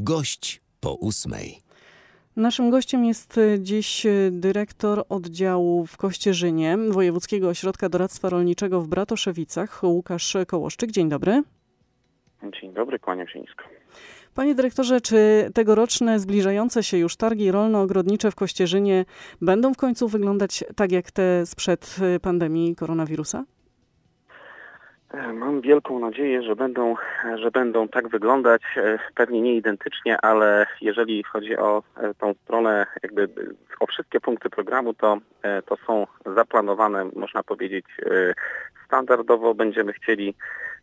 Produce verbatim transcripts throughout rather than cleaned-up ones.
Gość po ósmej. Naszym gościem jest dziś dyrektor oddziału w Kościerzynie Wojewódzkiego Ośrodka Doradztwa Rolniczego w Bratoszewicach, Łukasz Kołoszczyk. Dzień dobry. Dzień dobry, kłaniam się nisko. Panie dyrektorze, czy tegoroczne zbliżające się już targi rolno-ogrodnicze w Kościerzynie będą w końcu wyglądać tak jak te sprzed pandemii koronawirusa? Mam wielką nadzieję, że będą, że będą tak wyglądać, pewnie nie identycznie, ale jeżeli chodzi o tą stronę, jakby o wszystkie punkty programu, to, to są zaplanowane, można powiedzieć, standardowo. Będziemy chcieli,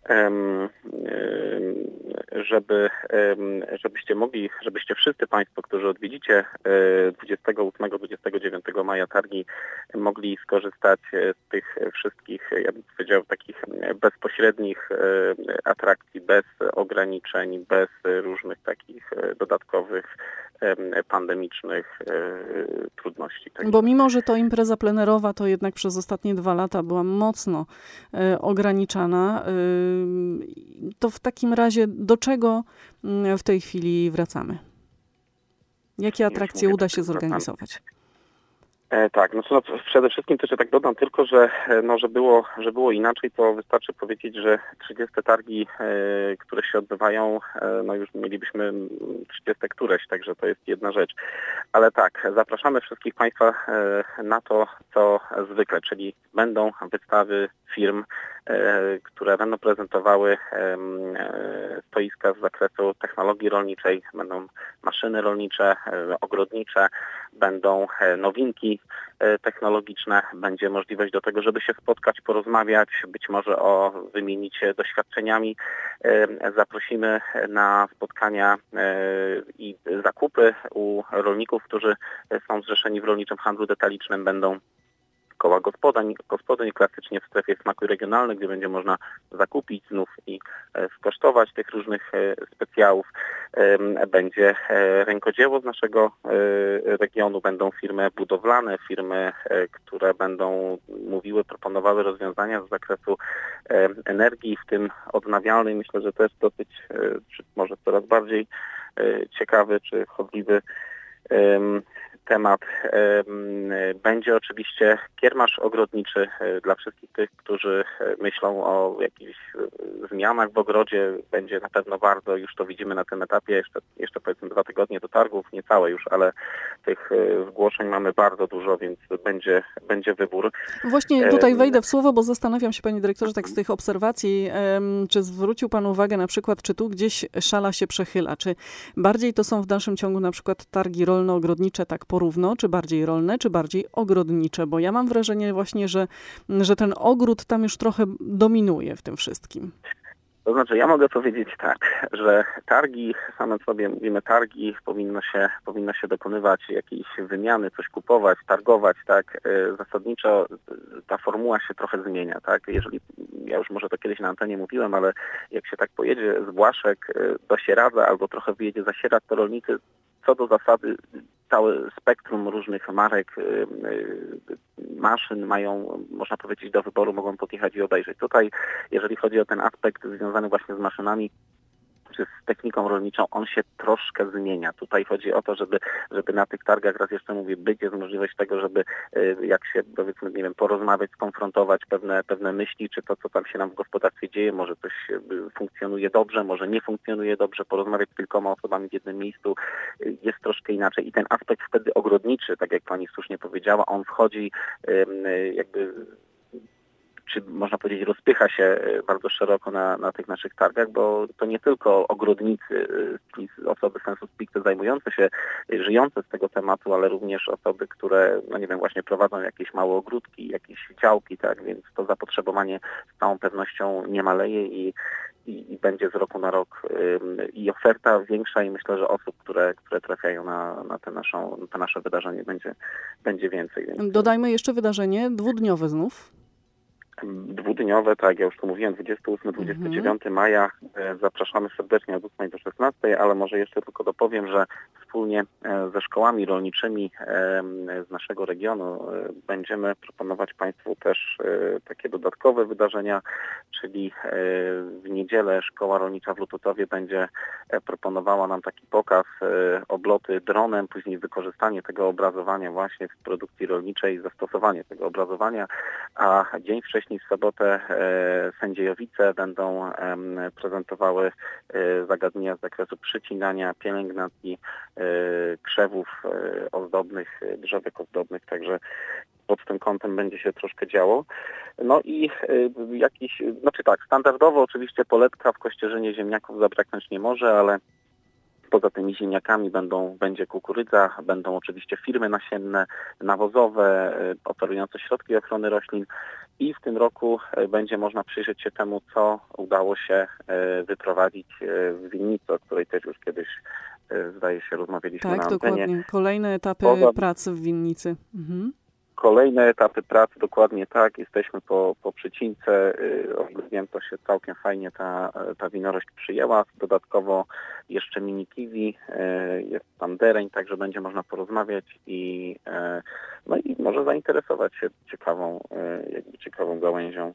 żeby, żebyście mogli, żebyście wszyscy Państwo, którzy odwiedzicie dwudziestego ósmego do dwudziestego dziewiątego maja targi, mogli skorzystać z tych wszystkich, ja bym powiedział, takich bezpośrednich atrakcji, bez ograniczeń, bez różnych takich dodatkowych pandemicznych trudności. Bo mimo, że to impreza plenerowa, to jednak przez ostatnie dwa lata była mocno e, ograniczana, e, to w takim razie do czego w tej chwili wracamy? Jakie atrakcje uda się zorganizować? E, tak, no, no przede wszystkim też ja tak dodam tylko, że, no, że, było, że było inaczej, to wystarczy powiedzieć, że trzydzieste targi, e, które się odbywają, e, no już mielibyśmy trzydzieste któreś, także to jest jedna rzecz. Ale tak, zapraszamy wszystkich Państwa e, na to, co zwykle, czyli będą wystawy firm, e, które będą prezentowały e, stoiska z zakresu technologii rolniczej, będą maszyny rolnicze, e, ogrodnicze, będą e, nowinki technologiczne, będzie możliwość do tego, żeby się spotkać, porozmawiać, być może o wymienić się doświadczeniami. Zaprosimy na spotkania i zakupy u rolników, którzy są zrzeszeni w rolniczym handlu detalicznym. Będą koła gospodyń, gospodyń klasycznie w strefie smaku regionalnych, gdzie będzie można zakupić znów i skosztować tych różnych specjałów. Będzie rękodzieło z naszego regionu, będą firmy budowlane, firmy, które będą mówiły, proponowały rozwiązania z zakresu energii, w tym odnawialnej. Myślę, że to jest dosyć, czy może coraz bardziej ciekawy czy chodliwy temat. Będzie oczywiście kiermasz ogrodniczy dla wszystkich tych, którzy myślą o jakichś zmianach w ogrodzie. Będzie na pewno bardzo, już to widzimy na tym etapie, jeszcze, jeszcze powiedzmy dwa tygodnie do targów, niecałe już, ale tych zgłoszeń mamy bardzo dużo, więc będzie, będzie wybór. Właśnie tutaj wejdę w słowo, bo zastanawiam się, panie dyrektorze, tak z tych obserwacji, czy zwrócił pan uwagę na przykład, czy tu gdzieś szala się przechyla, czy bardziej to są w dalszym ciągu na przykład targi rolno-ogrodnicze tak porówno, czy bardziej rolne, czy bardziej ogrodnicze? Bo ja mam wrażenie właśnie, że, że ten ogród tam już trochę dominuje w tym wszystkim. To znaczy, ja mogę powiedzieć tak, że targi, same sobie mówimy targi, powinno się, powinno się dokonywać jakiejś wymiany, coś kupować, targować, tak. Zasadniczo ta formuła się trochę zmienia, tak. Jeżeli, ja już może to kiedyś na antenie mówiłem, ale jak się tak pojedzie z Błaszek do Sieradza albo trochę wyjedzie za Sieradz, to rolnicy co do zasady całe spektrum różnych marek, maszyn mają, można powiedzieć, do wyboru, mogą podjechać i obejrzeć. Tutaj, jeżeli chodzi o ten aspekt związany właśnie z maszynami, czy z techniką rolniczą, on się troszkę zmienia. Tutaj chodzi o to, żeby, żeby na tych targach, raz jeszcze mówię, być, jest możliwość tego, żeby jak się, powiedzmy, nie wiem, porozmawiać, skonfrontować pewne, pewne myśli, czy to, co tam się nam w gospodarstwie dzieje, może coś funkcjonuje dobrze, może nie funkcjonuje dobrze, porozmawiać z kilkoma osobami w jednym miejscu jest troszkę inaczej. I ten aspekt wtedy ogrodniczy, tak jak pani słusznie powiedziała, on wchodzi jakby, czy można powiedzieć, rozpycha się bardzo szeroko na, na tych naszych targach, bo to nie tylko ogrodnicy, osoby sensu stricte zajmujące się, żyjące z tego tematu, ale również osoby, które, no nie wiem, właśnie prowadzą jakieś małe ogródki, jakieś działki, tak, więc to zapotrzebowanie z całą pewnością nie maleje i, i, i będzie z roku na rok ym, i oferta większa i myślę, że osób, które, które trafiają na, na, tę naszą, na to nasze wydarzenie będzie, będzie więcej. Więc... Dodajmy jeszcze wydarzenie dwudniowe znów. Dwudniowe, tak, ja już tu mówiłem, dwudziestego ósmego do dwudziestego dziewiątego maja. Zapraszamy serdecznie od ósmej do szesnastej, ale może jeszcze tylko dopowiem, że wspólnie ze szkołami rolniczymi z naszego regionu będziemy proponować Państwu też takie dodatkowe wydarzenia, czyli w niedzielę Szkoła Rolnicza w Lututowie będzie proponowała nam taki pokaz, obloty dronem, później wykorzystanie tego obrazowania właśnie w produkcji rolniczej, zastosowanie tego obrazowania, a dzień wcześniej w sobotę Sędziejowice będą prezentowały zagadnienia z zakresu przycinania, pielęgnacji krzewów ozdobnych, drzewek ozdobnych, także pod tym kątem będzie się troszkę działo. No i jakiś, znaczy tak, standardowo oczywiście poletka w Kościerzynie ziemniaków zabraknąć nie może, ale poza tymi ziemniakami będą, będzie kukurydza, będą oczywiście firmy nasienne, nawozowe, oferujące środki ochrony roślin i w tym roku będzie można przyjrzeć się temu, co udało się wyprowadzić w winnicy, o której też już kiedyś, zdaje się, rozmawialiśmy tak, na antenie. Tak, dokładnie. Kolejne etapy Poza... pracy w winnicy. Mhm. Kolejne etapy pracy, dokładnie tak. Jesteśmy po, po przycince. Wiem, to się całkiem fajnie ta, ta winorość przyjęła. Dodatkowo jeszcze mini kiwi, jest tam dereń, także będzie można porozmawiać i, no i może zainteresować się ciekawą, jakby ciekawą gałęzią.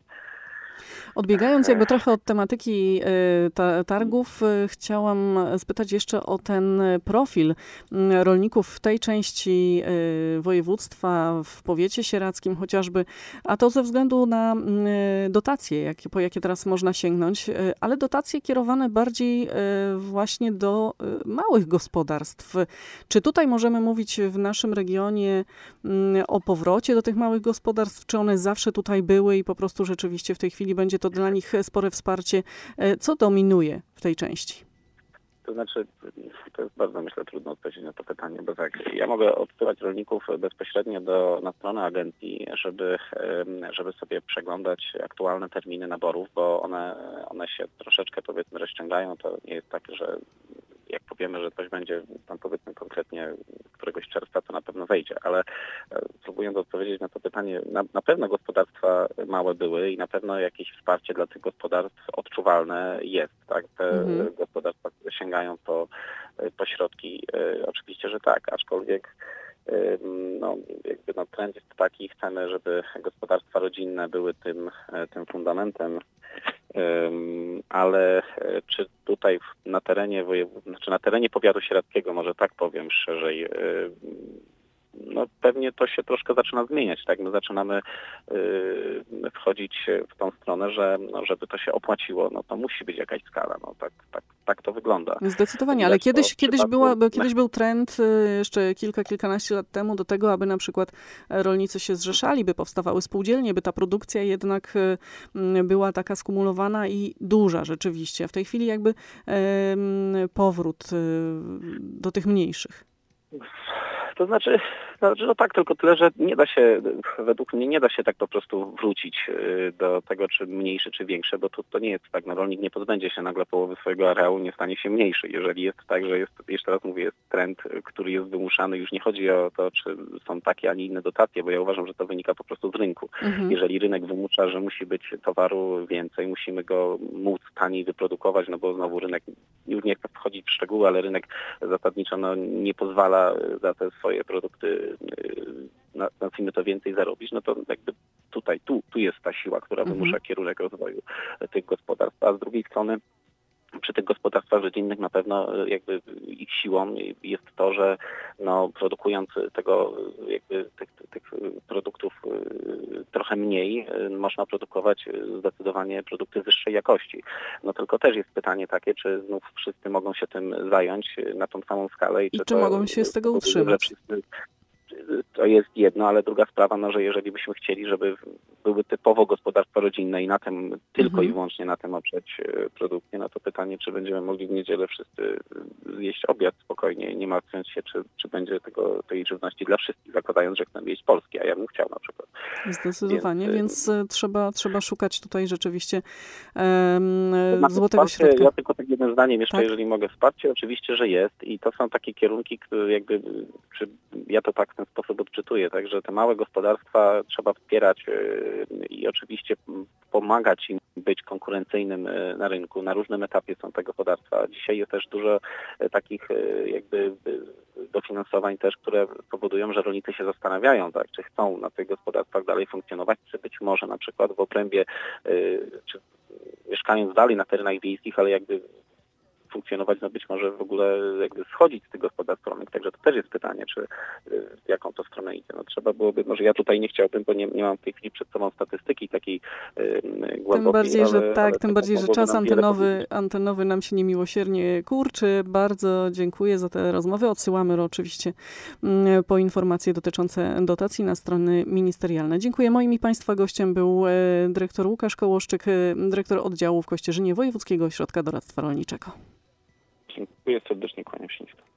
Odbiegając jakby trochę od tematyki ta, targów, chciałam spytać jeszcze o ten profil rolników w tej części województwa, w powiecie sieradzkim chociażby, a to ze względu na dotacje, jakie, po jakie teraz można sięgnąć, ale dotacje kierowane bardziej właśnie do małych gospodarstw. Czy tutaj możemy mówić w naszym regionie o powrocie do tych małych gospodarstw, czy one zawsze tutaj były i po prostu rzeczywiście w tej chwili będzie to dla nich spore wsparcie? Co dominuje w tej części? To znaczy, to jest bardzo, myślę, trudno odpowiedzieć na to pytanie, bo tak, ja mogę odsyłać rolników bezpośrednio do, na stronę agencji, żeby, żeby sobie przeglądać aktualne terminy naborów, bo one, one się troszeczkę, powiedzmy, rozciągają. To nie jest tak, że jak powiemy, że coś będzie tam, powiedzmy, konkretnie któregoś czerwca, to na pewno wejdzie, ale próbując odpowiedzieć na to pytanie, na, na pewno gospodarstwa małe były i na pewno jakieś wsparcie dla tych gospodarstw odczuwalne jest, tak? Te mhm. gospodarstwa sięgają po, po środki, oczywiście, że tak, aczkolwiek no, jakby no, trend jest taki, chcemy, żeby gospodarstwa rodzinne były tym, tym fundamentem, ale czy tutaj na terenie wojew... znaczy na terenie powiatu sieradzkiego, może tak powiem szerzej, no pewnie to się troszkę zaczyna zmieniać, tak? My zaczynamy y, wchodzić w tą stronę, że no, żeby to się opłaciło, no to musi być jakaś skala, no tak, tak, tak to wygląda. Zdecydowanie, ale kiedyś, kiedyś, była, kiedyś był trend jeszcze kilka, kilkanaście lat temu do tego, aby na przykład rolnicy się zrzeszali, by powstawały spółdzielnie, by ta produkcja jednak była taka skumulowana i duża rzeczywiście. W tej chwili jakby y, powrót y, do tych mniejszych. To znaczy, no tak, tylko tyle, że nie da się, według mnie nie da się tak po prostu wrócić do tego, czy mniejszy, czy większy, bo to, to nie jest tak, no rolnik nie pozbędzie się nagle połowy swojego areału, nie stanie się mniejszy. Jeżeli jest tak, że jest, jeszcze raz mówię, jest trend, który jest wymuszany, już nie chodzi o to, czy są takie, a nie inne dotacje, bo ja uważam, że to wynika po prostu z rynku. Mhm. Jeżeli rynek wymusza, że musi być towaru więcej, musimy go móc taniej wyprodukować, no bo znowu rynek, już nie chcę wchodzić w szczegóły, ale rynek zasadniczo no, nie pozwala za te swoje produkty, nazwijmy to, więcej zarobić, no to jakby tutaj, tu, tu jest ta siła, która mhm. wymusza kierunek rozwoju tych gospodarstw. A z drugiej strony przy tych gospodarstwach rodzinnych na pewno jakby ich siłą jest to, że no, produkując tego, jakby tych, tych produktów trochę mniej, można produkować zdecydowanie produkty wyższej jakości. No tylko też jest pytanie takie, czy znów wszyscy mogą się tym zająć na tą samą skalę. I, I czy, czy to, mogą się z tego utrzymać? Wszyscy, to jest jedno, ale druga sprawa, no, że jeżeli byśmy chcieli, żeby były typowo gospodarstwa rodzinne i na tym, tylko mhm. i wyłącznie na tym oprzeć produkcję, no to pytanie, czy będziemy mogli w niedzielę wszyscy zjeść obiad spokojnie, nie martwiąc się, czy, czy będzie tego, tej żywności dla wszystkich, zakładając, że chcemy jeść polskie, a ja bym chciał na przykład. Zdecydowanie, więc, więc trzeba, trzeba szukać tutaj rzeczywiście um, złotego wsparcie, środka. Ja tylko tak jednym zdaniem jeszcze, tak? jeżeli mogę, wsparcie oczywiście, że jest i to są takie kierunki, które jakby, czy ja to tak w ten sposób odczytuję, także te małe gospodarstwa trzeba wspierać i oczywiście pomagać im być konkurencyjnym na rynku. Na różnym etapie są te gospodarstwa. Dzisiaj jest też dużo takich takich jakby dofinansowań też, które powodują, że rolnicy się zastanawiają, tak, czy chcą na tych gospodarstwach dalej funkcjonować, czy być może na przykład w obrębie, czy mieszkając dalej na terenach wiejskich, ale jakby funkcjonować, no być może w ogóle jakby schodzić z tych gospodarstw rolnych. Także to też jest pytanie, czy w jaką to stronę idzie. No trzeba byłoby, może ja tutaj nie chciałbym, bo nie, nie mam w tej chwili przed sobą statystyki takiej yy, głębokiej. Tym bardziej, ale, że tak, ale tym bardziej, że czas antenowy, powiedzieć. antenowy nam się niemiłosiernie kurczy. Bardzo dziękuję za tę rozmowę. Odsyłamy oczywiście po informacje dotyczące dotacji na strony ministerialne. Dziękuję. Moim i Państwa gościem był dyrektor Łukasz Kołoszczyk, dyrektor oddziału w Kościerzynie Wojewódzkiego Ośrodka Doradztwa Rolniczego. Dziękuję serdecznie, kłaniam się nisko.